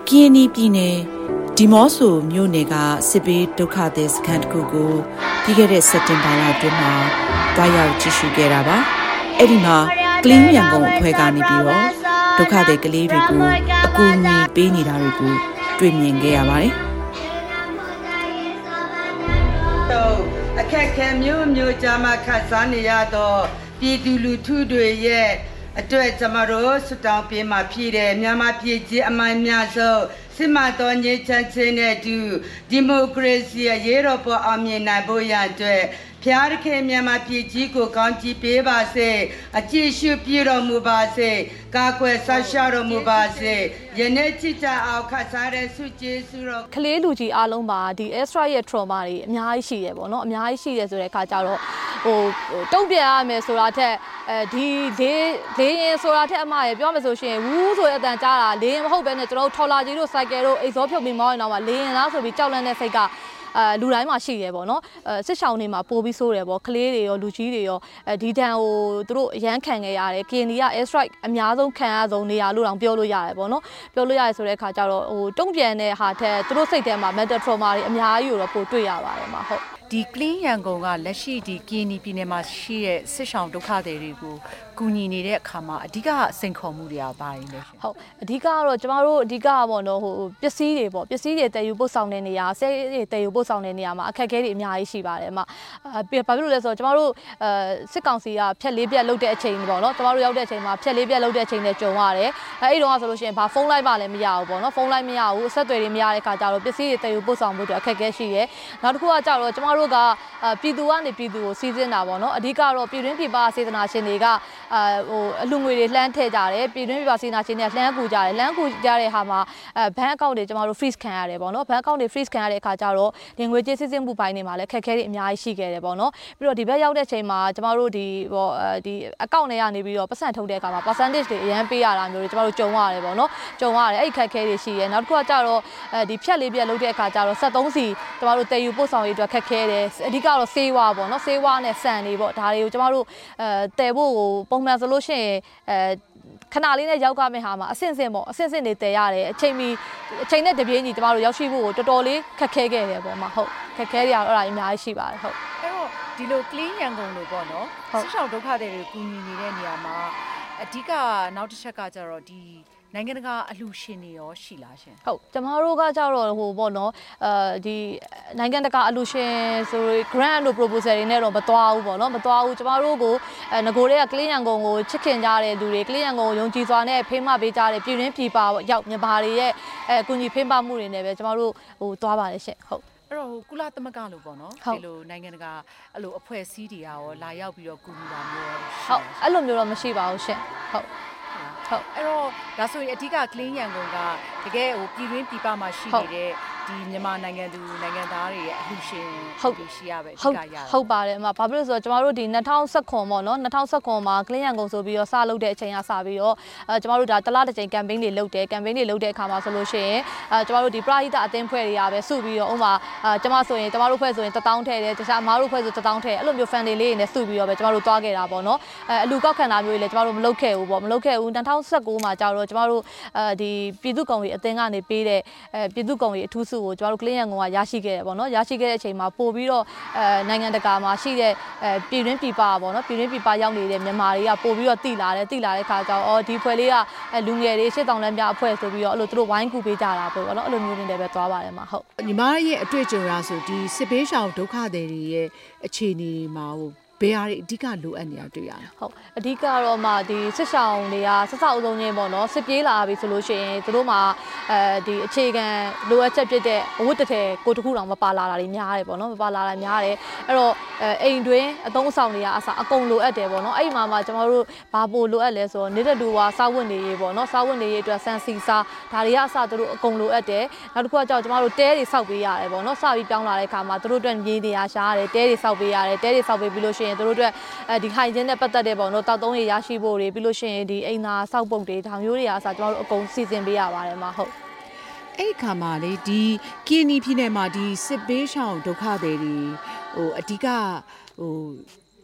ကရင်ပြည်နယ်ဒီမော့ဆိုမြို့နယ်ကစစ်ဘေးဒုက္ခသည်စခန်းတစ်ခုကိုပြီးခဲ့တဲ့စက်တင်ဘာလအတွင်းမှာတွားရောက်ကြည့်ရှုခဲ့တာပါအဲ့ဒီမှာကလင်းရန်ကုန်အဖွဲ့ကနေပြီးတော့ဒုက္ခသည်ကလေးတွေကိုအကူအညီပေးနေတာတွေကိုတွေ့မြင်ခဲ့ရပါတယ်အခက်ခဲမျိုးကြားမှာခက်စားနေရတော့ပြည်သူလူထုတွေရဲ့အတွက်ကျမတို့စတောင်းပေးမှဖြစ်တယ်မြန်မာပြည်ကြီးအမှန်များဆုံးစစ်မှန်သောညီချမ်းခြင်းနဲ့တူဒီမိုကရေစီရေးတော်ပေါ်အောင်မြင်နိုင်ဖို့ရအတွက်ဖျားခင်မြန်မာပြည်ကြီးကိုကောင်းကြီးပေးပါစေအကြည့်ရှုပြတော်မူပါစေကာကွယ်ဆောက်ရှောက်တော်မူပါစေယနေ့ချစ်ကြအောင်ခတ်စားတဲ့ဆုကျေးဇူးတော်ကလေးလူကြီးအားလုံးပါဒီ extra ရဲ့ trauma တွေအများကြီးရှိတယ်ပေါ့နော်အများကြီးရှိတယ်ဆိုတဲ့အခါကျတော့တုံ့ပြန်ရမယ်ဆိုတာထက်ဒီလေးရင်ဆိုတာထက်အမရပြောမယ်ဆိုရှင်ဝူးဆိုတဲ့အတန်ကြားတာလေးရင်မဟုတ်ဘဲနဲ့ကျွန်တော်တို့ထော်လာကြီးတို့ cycle တို့အိတ်စောဖြုတ်ပြီးမောင်းရင်တော့လေးရင်လားဆိုပြီးကြောက်လန့်တဲ့စိတ်ကလူတိုင်းမှာရှိရပေါ့နော်စစ်ဆောင်တွေမှာပို့ပြီးဆိုးတယ်ပေါ့ကလေးတွေရောလူကြီးတွေရောဒီတန်ဟိုသူတို့အရန်ခံခဲ့ရတယ်ကင်ဒီက air strike အများဆုံးခံရဆုံးနေရာလို့တောင်ပြောလို့ရတယ်ပေါ့နော်ပြောလို့ရတယ်ဆိုတဲ့အခါကျတော့တုံ့ပြန်တဲ့ဟာထက်သူတို့စိတ်ထဲမှာ mental trauma တွေအများကြီးကိုတော့ပို့တွေ့ရပါတယ်မှာဟုတ်ဒီကလင်းရန်ကုန်ကလက်ရှိဒီကရင်ပြည်နယ်မှာရှိတဲ့စစ်ဆောင်ဒုက္ခသည်တွေကိုကူညီနေတဲ့အခါမှာအဓိကစိန်ခေါ်မှုတွေကဘာတွေလဲဟုတ်အဓိကကတော့ကျမတို့အဓိကပေါ့နော်ဟိုပစ္စည်းတွေပေါ့ပစ္စည်းတွေတည်ယူပို့ဆောင်တဲ့နေရာဆဲတွေတည်ယူပို့ဆောင်တဲ့နေရာမှာအခက်အခဲတွေအများကြီးရှိပါတယ်အမဘာဖြစ်လို့လဲဆိုတော့ကျမတို့စစ်ကောင်စီကဖြက်လေးပြက်လုတ်တဲ့အချိန်ပေါ့နော်ကျမတို့ရောက်တဲ့အချိန်မှာဖြက်လေးပြက်လုတ်တဲ့အချိန်နဲ့ကြုံရတယ်အဲ့တုန်းကဆိုလို့ရှိရင်ဘာဖုန်းလိုက်မှလည်းမရဘူးပေါ့နော်ဖုန်းလိုက်မရဘူးအဆက်အသွယ်တွေမရတဲ့ခါကျတော့ပစ္စည်းတွေတည်ယူပို့ဆောင်ဖို့အတွက်အခက်အခဲရှိတယ်နောက်တစ်ခုကကြတော့ကျမတို့ကပြည်သူကနေပြည်သူကိုစီးစင်းတာပေါ့နော်အဓိကတော့ပြည်တွင်းပြည်ပစေတနာရှင်တွေကအလူငွေတွေလှမ်းထည့်ကြတယ်ပြည်တွင်းပြည်ပစေတနာရှင်တွေကလှမ်းကူကြတယ်လှမ်းကူကြတဲ့ဟာမှာဘဏ်အကောင့်တွေကျမတို့ freeze ခံရတယ်ပေါ့နော်ဘဏ်အကောင့်တွေ freeze ခံရတဲ့အခါကျတော့ဒီငွေကြေးစစ်ဆေးမှုပိုင်းတွေမှာလည်းခက်ခဲတွေအများကြီးရှိခဲ့တယ်ပေါ့နော်ပြီးတော့ဒီဘက်ရောက်တဲ့ချိန်မှာကျမတို့ဒီအကောင့်တွေကနေပြီးတော့ပတ်စံထုတ်တဲ့အခါမှာ percentage တွေအရန်ပေးရတာမျိုးတွေကျမတို့ကြုံရတယ်ပေါ့နော်ကြုံရတယ်အဲ့ခက်ခဲတွေရှိတယ်နောက်တစ်ခုကကြတော့ဒီဖြတ်လေးပြက်လုပ်တဲ့အခါကျတော့73စီကျမတို့တည်ယူပို့ဆောင်ရေးအတွက်ခက်ခဲတယ်အဓိကတော့ဆေးဝါးပေါ့နော်ဆေးဝါးနဲ့ဆန်တွေပေါ့ဒါတွေကိုကျမတို့တည်ဖို့ပုံမှန်ဆိုလို့ရှိရင်ခဏလေးနဲ့ရောက်ကြမယ့်ဟာမှာအဆင့်ဆင့်ပေါ့အဆင့်ဆင့်တွေတည်ရတယ်အချိန်နဲ့တပြေးညီကျမတို့ရောက်ရှိဖို့ကိုတော်တော်လေးခက်ခဲခဲ့တယ်ပေါ့မှာဟုတ်ခက်ခဲတွေကတော့အဲ့ဒါအများကြီးရှိပါတယ်ဟုတ်အဲ့တော့ဒီလို clean ရန်ကုန်လို့ပေါ့နော်စစ်ဆောင်ဒုက္ခတွေကူညီနေတဲ့နေရာမှာအဓိကနောက်တစ်ချက်ကကျတော့ဒီနိုင်ငံတကာအလှူရှင်တွေရောရှိလားရှင်ဟုတ်ကျမတို့ကကြတော့ဟိုပေါ့နော်ဒီနိုင်ငံတကာအလှူရှင်ဆို grant လို့ proposal တွေနဲ့တော့မသွားဘူးပေါ့နော်မသွားဘူးကျမတို့ကိုငကိုတွေကကလင်းရန်ကုန်ကိုချစ်ခင်ကြတဲ့လူတွေကလင်းရန်ကုန်ကိုယုံကြည်စွာနဲ့ဖေးမပေးကြတဲ့ပြည်တွင်းပြည်ပရောက်မြန်မာတွေရဲ့အကူအညီဖေးမမှုတွေနဲ့ပဲကျမတို့ဟိုသွားပါတယ်ရှင်ဟုတ်အဲ့တော့ကုလသမဂ္ဂလို့ပေါ့နော်ဒီလိုနိုင်ငံတကာအဲ့လိုအဖွဲ့အစည်းတွေရောလာရောက်ပြီးတော့ကူညီတာမျိုးဟုတ်အဲ့လိုမျိုးတော့မရှိပါဘူးရှင်ဟုတ်ဟုတ်အဲ့တော့ဒါဆိုရင်အဓိကကလင်းရန်ကုန်ကတကယ်ဟိုပြည်တွင်းပြည်ပမှာရှိနေတဲ့ဒီမြန်မာနိုင်ငံသူနိုင်ငံသားတွေရဲ့အလှူရှင်ဟုတ်ရှိရပဲအဓိကရဟုတ်ပါတယ်အမဘာဖြစ်လို့ဆိုတော့ကျမတို့ဒီ2019ပေါ့နော်2019မှာကလင်းရန်ကုန်ဆိုပြီးတော့စလုပ်တဲ့အချိန်ကစပြီးတော့ကျမတို့ဒါတလားတစ်ချိန် campaign တွေလုပ်တယ် campaign တွေလုပ်တဲ့အခါမှာဆိုလို့ရှိရင်ကျမတို့ဒီပရိသတ်အသင်းဖွဲ့တွေကပဲစုပြီးတော့ဥမာကျမဆိုရင်ကျမတို့ဖွဲ့ဆိုရင်1000ထည့်တယ်တခြားအမားတို့ဖွဲ့ဆို1000ထည့်အဲ့လိုမျိုး fan တွေလေးတွေနဲ့စုပြီးတော့ပဲကျမတို့တွားခဲ့တာပေါ့နော်အလူကောက်ခံတာမျိုးတွေလည်းကျမတို့မလုပ်ခဲ့ဘူးပေါ့မလုပ်ခဲ့ဘူး2019မှာကျတော့ကျမတို့ဒီပြည်သူ့ကောင်ကြီးအသင်းကနေပေးတဲ့ပြည်သူ့ကောင်ကြီးအထူးဆုကိုကျမတို့ကလင်းရန်ကုန်ကရရှိခဲ့တယ်ပေါ့နော်ရရှိခဲ့တဲ့အချိန်မှာပို့ပြီးတော့နိုင်ငံတကာမှာရှိတဲ့ပြည်တွင်းပြည်ပပေါ့နော်ပြည်တွင်းပြည်ပရောက်နေတဲ့မြန်မာတွေကပို့ပြီးတော့တိလာတဲ့ခါကျတော့ဒီဖွဲ့လေးကလူငယ်တွေရှစ်တောင်လမ်းပြအဖွဲ့ဆိုပြီးတော့အဲ့လိုသူတို့ဝိုင်းကူပေးကြတာပေါ့နော်အဲ့လိုမျိုးတွေလည်းပဲသွားပါတယ်မှာဟုတ်ညီမရဲ့အတွေ့အကြုံရဆိုဒီစစ်ဘေးရှောင်ဒုက္ခသည်တွေရဲ့အခြေအနေမှာဘယ်ဟာတွေအဓိကလိုအပ်နေတာတွေ့ရလဲဟုတ်အဓိကတော့မှဒီစစ်ဆောင်တွေကဆက်ဆောက်အုံချင်းပေါ့နော်စစ်ပြေးလာပြီဆိုလို့ရှိရင်သူတို့မှာဒီအခြေခံလိုအပ်ချက်ဖြစ်တဲ့အဝတ်တထည်ကိုတခုတောင်မပါလာတာတွေများတယ်ပေါ့နော်မပါလာတာများတယ်အဲ့တော့အိမ်တွင်းအသုံးအဆောင်တွေကအစအကုန်လိုအပ်တယ်ပေါ့နော်အဲ့ဒီမှာကျွန်တော်တို့ဘာပို့လိုအပ်လဲဆိုတော့နေတဲ့တူဝါစားဝတ်နေရေးပေါ့နော်စားဝတ်နေရေးအတွက်စံစီစားဒါတွေကအစသူတို့အကုန်လိုအပ်တယ်နောက်တစ်ခုကကြောက်ကျွန်တော်တို့တဲတွေစောက်ပေးရတယ်ပေါ့နော်စပြီးပြောင်းလာတဲ့အခါမှာသူတို့အတွက်မြေနေရာရှာရတယ်တဲတွေစောက်ပေးရတယ်တဲတွေစောက်ပေးပြီးလို့ရှိရင်သူတို့အတွက်ဒီခိုင်ချင်းနဲ့ပတ်သက်တဲ့ပေါ့နော်တောက်သုံးရရရှိဖို့တွေပြီးလို့ရှိရင်ဒီအိမ်သာစောက်ပုတ်တွေဒါမျိုးတွေအားစကျွန်တော်တို့အကုန်စီစဉ်ပေးရပါတယ်မှာဟုတ်အဲ့ခါမှာလေဒီကင်းနီပြည်နယ်မှာဒီစစ်ဘေးရှောင်ဒုက္ခသည်တွေဟိုအဓိကဟို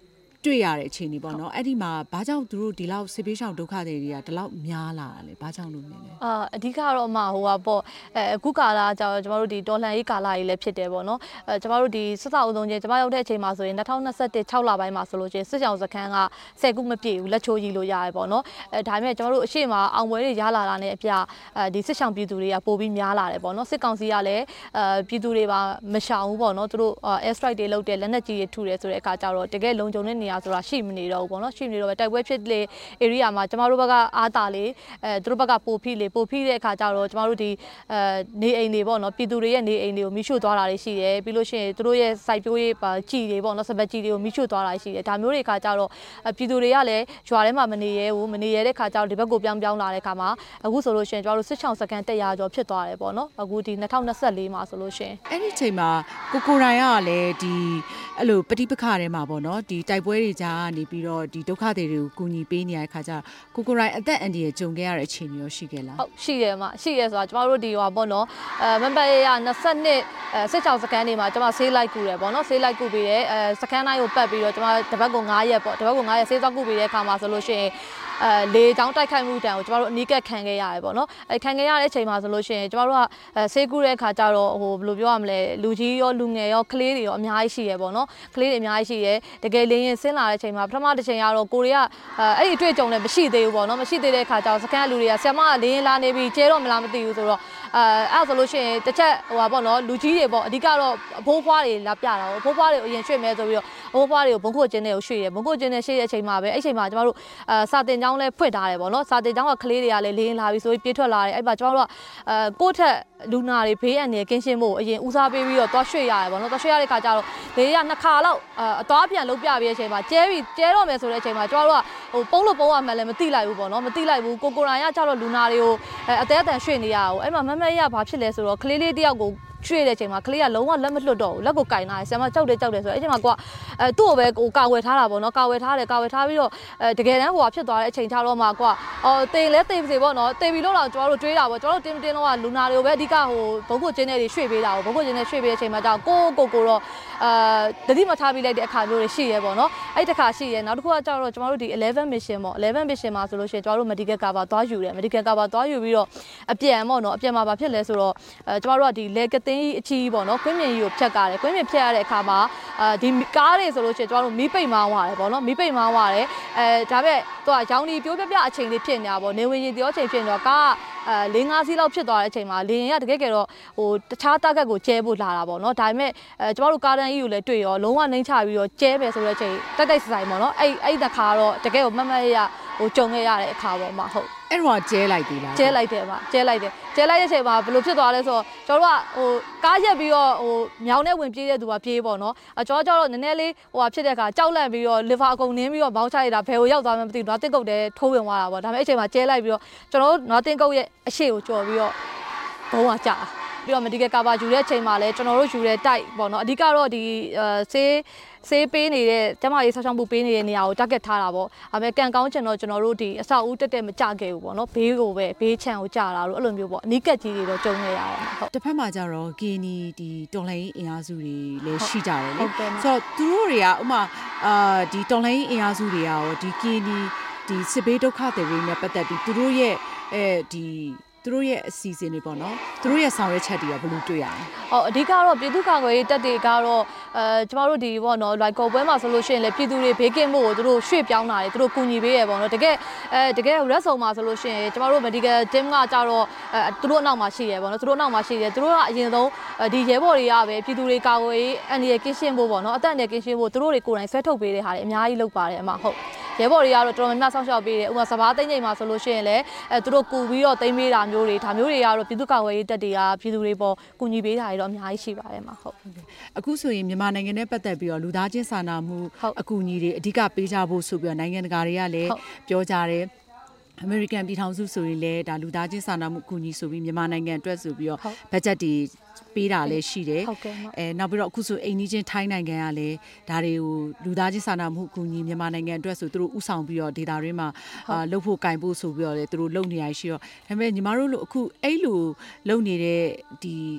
တွေ့ရတဲ့အခြေအနေပေါ့နော်အဲ့ဒီမှာဘာကြောင့်သူတို့ဒီလောက်စစ်ပေးရှောင်ဒုက္ခတွေတွေကဒီလောက်များလာတာလဲဘာကြောင့်လို့မြင်လဲအဓိကတော့ဟိုပါပေါ့အခုကာလကျတော့ကျမတို့ဒီတော်လှန်ရေးကာလကြီးလည်းဖြစ်တယ်ပေါ့နော်ကျမတို့ဒီစစ်ဆောင်အုံချင်းကျမရောက်တဲ့အချိန်မှာဆိုရင်2021 6လပိုင်းမှာဆိုလို့ချင်းစစ်ဆောင်စခန်းက10ခုမပြည့်ဘူးလက်ချိုးကြီးလို့ရတယ်ပေါ့နော်ဒါပေမဲ့ကျမတို့အရှိမအောင်ပွဲတွေရလာတာနဲ့အပြဒီစစ်ဆောင်ပြည်သူတွေကပိုပြီးများလာတယ်ပေါ့နော်စစ်ကောင်စီကလည်းပြည်သူတွေပါမရှောင်ဘူးပေါ့နော်သူတို့ air strike တွေလုပ်တယ်လက်နက်ကြီးတွေထုတယ်ဆိုတဲ့အခါကျတော့တကယ်လုံခြုံတဲ့နေရာဆိုတာရှိမနေတော့ဘူးပေါ့နော်ရှိမနေတော့ပဲတိုက်ပွဲဖြစ်လေ area မှာကျမတို့ဘက်ကအားတာလေသူတို့ဘက်ကပိုဖိတဲ့အခါကျတော့ကျမတို့ဒီနေအိမ်တွေပေါ့နော်ပြည်သူတွေရဲ့နေအိမ်တွေကိုမိရှို့သွားတာတွေရှိတယ်ပြီးလို့ရှိရင်သူတို့ရဲ့စိုက်ပျိုးရေးကြည်တွေပေါ့နော်စပက်ကြည်တွေကိုမိရှို့သွားတာရှိတယ်ဒါမျိုးတွေအခါကျတော့ပြည်သူတွေကလည်းရွာထဲမှာမနေရဲဘူးမနေရတဲ့အခါကျတော့ဒီဘက်ကိုပြောင်းလာတဲ့အခါမှာအခုဆိုလို့ရှိရင်ကျမတို့စစ်ချောင်းစကန်100ကျော်ဖြစ်သွားတယ်ပေါ့နော်အခုဒီ2024မှာဆိုလို့ရှိရင်အဲ့ဒီချိန်မှာကိုရိုင်းကလည်းဒီအဲ့လိုပဋိပက္ခထဲမှာပေါ့နော်ဒီတိုက်ပွဲတွေကြားကနေပြီးတော့ဒီဒုက္ခတွေကိုကူညီပေးနေရတဲ့အခါကျတော့ကိုရိုင်းအသက်အန္တရာယ်ကြုံခဲ့ရတဲ့အခြေအနေရောရှိခဲ့လားဟုတ်ရှိတယ်ရှိရဲဆိုတာကျမတို့ဒီဟောပေါ့နော်မန်ပတ်ရ22စစ်ချောင်းစကန်တွေမှာကျမဆေးလိုက်ကူတယ်ပေါ့နော်ဆေးလိုက်ကူပေးတယ်စကန်တိုင်းကိုပတ်ပြီးတော့ကျမတပတ်ကို9ရက်ပေါ့တပတ်ကို9ရက်ဆေးသွားကူပေးတဲ့အခါမှာဆိုလို့ရှိရင်လေချောင်းတိုက်ခိုက်မှုတန်ကိုကျမတို့အနီးကပ်ခံခဲ့ရတယ်ပေါ့နော်ခံခဲ့ရတဲ့အချိန်မှာဆိုလို့ရှိရင်ကျမတို့ကဆေးကူးတဲ့အခါကျတော့ဟိုဘယ်လိုပြောရမလဲလူကြီးရောလူငယ်ရောကလေးတွေရောအများကြီးရှိရပေါ့နော်ကလေးတွေအများကြီးရှိရတကယ်လင်းရင်ဆင်းလာတဲ့အချိန်မှာပထမတစ်ချိန်ကတော့ကိုရီးယားအဲ့ဒီအတွေ့အကြုံလည်းမရှိသေးဘူးပေါ့နော်မရှိသေးတဲ့အခါကျတော့စကန်လူတွေကဆရာမကလင်းလာနေပြီးကျဲတော့မလားမသိဘူးဆိုတော့အဲ့ဆိုလို့ရှိရင်တစ်ချက်ဟိုပါပေါ့နော်လူကြီးတွေပေါ့အဓိကတော့အဖိုးဖွားတွေလာပြတာပေါ့အဖိုးဖွားတွေအရင်ရွှေ့မဲဆိုပြီးတော့အဖိုးဖွားတွေကိုဘုံခိုကျင်းတွေကိုရွှေ့ရဘုံခိုကျင်းနဲ့ရွှေ့တဲ့အချိန်မှာပဲအဲ့ချိန်မှာကျမတို့စာတင်ကျောင်းလဲဖွင့်ထားတယ်ပေါ့နော်စာတင်ကျောင်းကကလေးတွေကလည်းလင်းလာပြီးဆိုပြီးပြေးထွက်လာတယ်အဲ့မှာကျမတို့ကကိုယ့်ထက်လူနာတွေဘေးအန္တရာယ်ကင်းရှင်းဖို့အရင်ဦးစားပေးပြီးတော့သွားရွှေ့ရတယ်ပေါ့နော်သွားရွှေ့ရတဲ့ခါကျတော့လေတွေက2ခါလောက်အသွားပြန်လုပ်ပြပြီးတဲ့အချိန်မှာကျဲတော့မယ်ဆိုတဲ့အချိန်မှာကျမတို့ကဟိုပုံးလို့ပုံးရမှလည်းမသိလိုက်ဘူးပေါ့နော်မသိလိုက်ဘူးကိုရိုင်းကကျတော့လူနာတွေကိုအသေးအတန်ရွှေ့နေရအောင်အဲ့မှာမမရဘာဖြစ်လဲဆိုတော့ကလေးလေးတယောက်ကိုရွှေ့တဲ့အချိန်မှာကလေးကလုံးဝလက်မလွတ်တော့ဘူးလက်ကိုကင်ထားတယ်ဆရာမကြောက်တယ်ဆိုတော့အဲ့ချိန်မှာကိုကသူ့ကိုပဲကိုကာဝယ်ထားတာပေါ့နော်ကာဝယ်ထားပြီးတော့တကယ်တမ်းဟိုဖြစ်သွားတဲ့အချိန်ချတော့မှကိုကတေလဲတေစေပေါ့နော်တေပြီလို့တော့ကျွန်တော်တို့တွေးတာပေါ့ကျွန်တော်တို့တင်းတော့လူနာတွေကိုပဲအဓိကဟိုဘုံဖို့ကျင်းတဲ့တွေရွှေ့ပေးတာပေါ့ဘုံဖို့ကျင်းတဲ့ရွှေ့ပေးတဲ့အချိန်မှာကြောက်ကိုတော့တတိမထားပြီးလိုက်တဲ့အခါမျိုးတွေရှိရဲပေါ့နော်အဲ့တခါရှိရဲနောက်တစ်ခုကကြောက်တော့ကျွန်တော်တို့ဒီ11 mission ပေါ့11 mission မှာဆိုလို့ရှိရင်ကျွန်တော်တို့ medical cover သွားယူတယ် medical cover သွားယူပြီးတော့အပြန်ပေါ့နော်အပြန်မှာဘာဖြစ်လဲဆိုတော့ကျွန်တော်တို့ကဒီလေကသိန်းအချီပေါ့နော်ကွင်းမြင်ကြီးကိုဖြတ်ကားတယ်ကွင်းမြင်ဖြတ်ရတဲ့အခါမှာဒီကားတွေဆိုလို့ရှိရင်ကျွန်တော်တို့မီးပိတ်မောင်းရတယ်ပေါ့နော်မီးပိတ်မောင်းရတယ်ဒါပေမဲ့သူကရောင်ဒီပြိုးပြအချိန်လေးဖြစ်နေတာပေါ့နေဝင်ရင်ပြောအချိန်ဖြစ်နေတော့ကား4-5စီးလောက်ဖြစ်သွားတဲ့အချိန်မှာလေရင်ကတကယ်တော့ဟိုတခြားတာဂက်ကိုကျဲဖို့လာတာပေါ့နော်ဒါပေမဲ့ကျွန်တော်တို့ကားတန်းကြီးကိုလည်းတွေ့ရောလုံးဝနှိမ့်ချပြီးတော့ကျဲပဲဆိုတဲ့အချိန်တိုက်ဆိုင်ပေါ့နော်အဲ့တခါတော့တကယ်ကိုမမရဟိုကြုံခဲ့ရတဲ့အခါပေါ့မှာဟုတ်အဲ့တော့ကျဲလိုက်ပြီလားကျဲလိုက်တယ်ပါကျဲလိုက်တဲ့အချိန်မှာဘယ်လိုဖြစ်သွားလဲဆိုတော့ကျွန်တော်တို့ကဟိုကားရက်ပြီးတော့ဟိုမြောင်းနဲ့ဝင်ပြေးတဲ့သူကပြေးပေါ့နော်ကျွန်တော်နည်းနည်းလေးဟိုဖြစ်တဲ့အခါကြောက်လန့်ပြီးတော့ liver အကုန်နင်းပြီးတော့မောင်းချရတာဘယ်ကိုရောက်သွားမှမသိဘူးနွားတင်ကုတ်တဲထိုးဝင်သွားတာပေါ့ဒါပေမဲ့အဲ့ချိန်မှာကျဲလိုက်ပြီးတော့ကျွန်တော်တို့နွားတင်ကုတ်ရဲ့အရှိကိုကြော်ပြီးတော့ဘုံကကြာပြီးတော့ medical cover ယူတဲ့အချိန်မှာလည်းကျွန်တော်တို့ယူတဲ့တိုက်ပေါ့နော်အဓိကတော့ဒီဆေးပေးနေတဲ့ကျမရေးဆောက်ရှောက်မှုပေးနေတဲ့နေရာကို target ထားတာပေါ့ဒါပေမဲ့ကန်ကောင်းချင်တော့ကျွန်တော်တို့ဒီအဆောက်အဦတက်မကြခဲ့ဘူးပေါ့နော်ဘေးကိုပဲဘေးချန်ကိုကြာတာလို့အဲ့လိုမျိုးပေါ့အနီးကပ်ကြီးတွေတော့ကြုံနေရတယ်ဟုတ်တစ်ဖက်မှာကျတော့ KNI ဒီတော်လှန်ရေးအင်အားစုတွေလည်းရှိကြတယ်လေဆိုတော့သူတို့တွေကဥမာဒီတော်လှန်ရေးအင်အားစုတွေကရောဒီ KNI ဒီစစ်ဘေးဒုက္ခတွေနဲ့ပတ်သက်ပြီးသူတို့ရဲ့သူတို့ရဲ့အစီအစဉ်တွေပေါ့နော်သူတို့ရဲ့ဆောင်ရွက်ချက်တွေကဘယ်လိုတွေ့ရလဲအဓိကတော့ပြည်သူ့ကာကွယ်ရေးတပ်တွေကတော့ကျမတို့ဒီပေါ့နော်လိုက်ကော်ပွဲမှာဆိုလို့ရှိရင်လည်းပြည်သူတွေဘေးကင်းဖို့ကိုသူတို့ရွှေ့ပြောင်းတာတွေသူတို့ကူညီပေးရပေါ့နော်တကယ်ရက်ဆုံမှာဆိုလို့ရှိရင်ကျမတို့ medical team ကကြတော့သူတို့အနောက်မှာရှိရပေါ့နော်သူတို့နောက်မှာရှိတယ်သူတို့ကအရင်ဆုံးဒီရဲဘော်တွေကပဲပြည်သူတွေကာကွယ်ရေးအန္တရာယ်ကင်းရှင်းဖို့ပေါ့နော်အသက်အန္တရာယ်ကင်းရှင်းဖို့သူတို့တွေကိုယ်တိုင်ဆွဲထုတ်ပေးတဲ့ဟာတွေအများကြီးလုပ်ပါတယ်အမဟုတ်ရဲဘော်တွေကတော့တော်တော်များများဆောက်ရှောက်ပေးတယ်ဥပမာစဘာသိန်းချိန်မှာဆိုလို့ရှိရင်လည်းသူတို့ကူပြီးတော့သိမ်းပေးတာမျိုးတွေဒါမျိုးတွေကတော့ပြည်သူ့ကာကွယ်ရေးတပ်တွေကပြည်သူတွေပေါ်ကူညီပေးတာတွေတော့အများကြီးရှိပါတယ်မှာဟုတ်အခုဆိုရင်မြန်မာနိုင်ငံနဲ့ပတ်သက်ပြီးတော့လူသားချင်းစာနာမှုအကူအညီတွေအဓိကပေးကြဖို့ဆိုပြီးတော့နိုင်ငံတကာတွေကလည်းပြောကြတယ်အမေရိကန်ပြည်ထောင်စုဆိုရင်လည်းဒါလူသားချင်းစာနာမှုအကူအညီဆိုပြီးမြန်မာနိုင်ငံအတွက်ဆိုပြီးတော့ဘတ်ဂျက်တွေပေးတာလည်းရှိတယ်နောက်ပြီးတော့အခုဆိုအိမ်နီးချင်းထိုင်းနိုင်ငံကလည်းဒါတွေကိုလူသားချင်းစာနာမှုအကူအညီမြန်မာနိုင်ငံအတွက်ဆိုသူတို့ဥဆောင်ပြီးတော့ဒေတာတွေမှာလှုပ်ဖို့ကင်ဖို့ဆိုပြီးတော့လည်းသူတို့လုပ်နေရရှိတော့ဒါပေမဲ့ညီမတို့လို့အခုအဲ့လိုလုပ်နေတဲ့ဒီ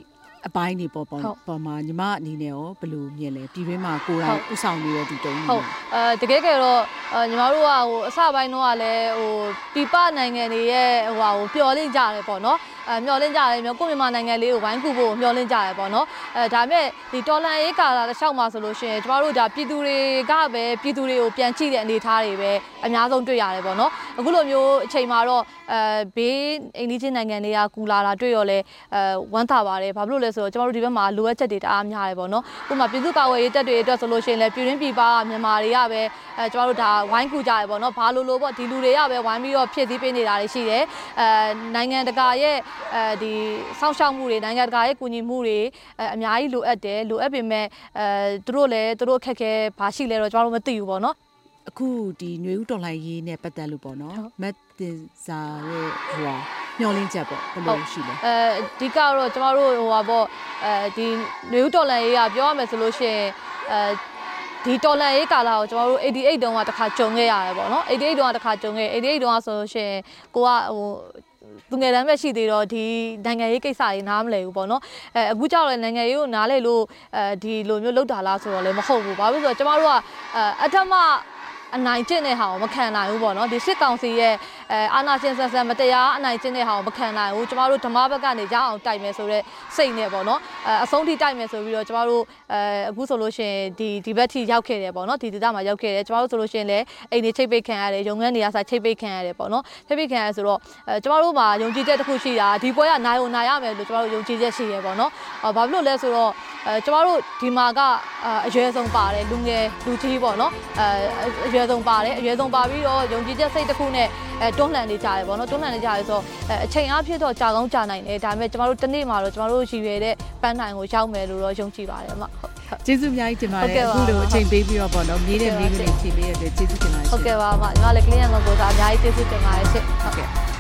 အပိုင်းနေပေါ်မှာညီမအနေနဲ့ရောဘယ်လိုမြင်လဲပြည်တွင်းမှာကိုယ်တိုင်ဥဆောင်နေတဲ့ဒီတုံးဟုတ်တကယ်တော့ညီမတို့ကဟိုအစပိုင်းတော့ကလည်းဟိုပြပနိုင်ငံတွေရဲ့ဟိုပျော်လင့်ကြတယ်ပေါ့နော်မျော်လင့်ကြတယ်မျိုးကိုမြန်မာနိုင်ငံလေးကိုဝိုင်းကူဖို့မျော်လင့်ကြတယ်ပေါ့နော်ဒါပေမဲ့ဒီတော်လန်ရေးကာလာတစ်လျှောက်မှာဆိုလို့ရှိရင်ကျမတို့ဒါပြည်သူတွေကပဲပြည်သူတွေကိုပြန်ကြည့်တဲ့အနေအထားတွေပဲအများဆုံးတွေ့ရတယ်ပေါ့နော်အခုလိုမျိုးအချိန်မှာတော့ဘေးအိန္ဒိချင်းနိုင်ငံတွေကကူလာတာတွေ့ရောလဲဝမ်းသာပါတယ်ဘာဖြစ်လို့လဲဆိုတော့ကျမတို့ဒီဘက်မှာလိုအပ်ချက်တွေတအားများတယ်ပေါ့နော်ဥပမာပြည်သူ့ကာကွယ်ရေးတပ်တွေအတွက်ဆိုလို့ရှိရင်လည်းပြည်တွင်းပြည်ပမြန်မာတွေကပဲကျမတို့ဒါဝိုင်းကူကြရပေါ့နော်ဘာလို့ပေါ့ဒီလူတွေကပဲဝိုင်းပြီးတော့ဖြစ်စည်းပေးနေတာတွေရှိတယ်နိုင်ငံတကာရဲ့ဒီစောင့်ရှောက်မှုတွေနိုင်ငံတကာရဲ့ကူညီမှုတွေအများကြီးလိုအပ်တယ်လိုအပ်ပေမဲ့သူတို့အခက်အခဲဘာရှိလဲတော့ကျမတို့မသိဘူးပေါ့နော်အခုဒီຫນွေဦးတော်လှန်ရေးနဲ့ပတ်သက်လို့ပေါ့နော်မတ်တင်စာရဲ့ဟိုမျောလင်းချက်ပေါ့ဘယ်လိုရှိလဲအဓိကတော့ကျမတို့ဟိုပါပေါ့ဒီຫນွေဦးတော်လှန်ရေးကပြောရမယ်ဆိုလို့ရှိရင်ဒီတော်လန်ရေးကာလာကိုကျွန်တော်တို့88တုန်းကတစ်ခါကြုံခဲ့ရတယ်ပေါ့နော်88တုန်းကတစ်ခါကြုံခဲ့88တုန်းကဆိုလို့ရှိရင်ကိုကဟိုသူငယ်တန်းပဲရှိသေးတော့ဒီနိုင်ငံရေးကိစ္စတွေနားမလည်ဘူးပေါ့နော်အခုကြောက်လဲနိုင်ငံရေးကိုနားလည်လို့ဒီလိုမျိုးလောက်တာလားဆိုတော့လည်းမဟုတ်ဘူးဘာဖြစ်လို့ဆိုတော့ကျွန်တော်တို့ကအထက်မှအနိုင်ကျင့်တဲ့ဟာကိုမခံနိုင်ဘူးပေါ့နော်ဒီစစ်ကောင်စီရဲ့အာဏာရှင်ဆန်မတရားအနိုင်ကျင့်တဲ့ဟာကိုမခံနိုင်ဘူးကျမတို့ဓမ္မဘက်ကနေရအောင်တိုက်မယ်ဆိုတော့စိတ်နဲ့ပေါ့နော်အဆုံးထိတိုက်မယ်ဆိုပြီးတော့ကျမတို့အခုဆိုလို့ရှိရင်ဒီဘက်ထိရောက်ခဲ့တယ်ပေါ့နော်ဒီဒေသမှာရောက်ခဲ့တယ်ကျမတို့ဆိုလို့ရှိရင်လည်းအိမ်တွေချိတ်ပိတ်ခံရတယ်ရုံငန်းနေရာဆိုင်ချိတ်ပိတ်ခံရတယ်ပေါ့နော်ချိတ်ပိတ်ခံရဆိုတော့ကျမတို့မှာယုံကြည်ချက်တစ်ခုရှိတာဒီပွဲကနိုင်ရမယ်လို့ကျမတို့ယုံကြည်ချက်ရှိရပေါ့နော်ဘာဖြစ်လို့လဲဆိုတော့ကျမတို့ဒီမှာကအရွယ်ဆုံးပါတယ်လူငယ်လူကြီးပေါ့နော်အရွယ်ဆုံးပါတယ်အရွယ်ဆုံးပါပြီးတော့ယုံကြည်ချက်စိတ်တစ်ခုနဲ့တွန်းလှန်နေကြတယ်ပေါ့နော်တွန်းလှန်နေကြတယ်ဆိုတော့အချိန်အားဖြင့်တော့ကြာကောင်းကြာနိုင်တယ်ဒါပေမဲ့ကျမတို့တနေ့မှာတော့ကျမတို့ရည်ရွယ်တဲ့ပန်းနိုင်ကိုရောက်မယ်လို့တော့ယုံကြည်ပါတယ်အမဟုတ်ကျေးဇူးအများကြီးတင်ပါတယ်အခုလိုအချိန်ပေးပြီးတော့ပေါ့နော်မြေးတဲ့မိန်းကလေးဖြည့်ပေးရတဲ့ကျေးဇူးတင်ပါတယ်ဟုတ်ကဲ့ပါအမညီမလည်းကလင်းရံကိုသာအများကြီးကျေးဇူးတင်ပါတယ်ရှင့်ဟုတ်ကဲ့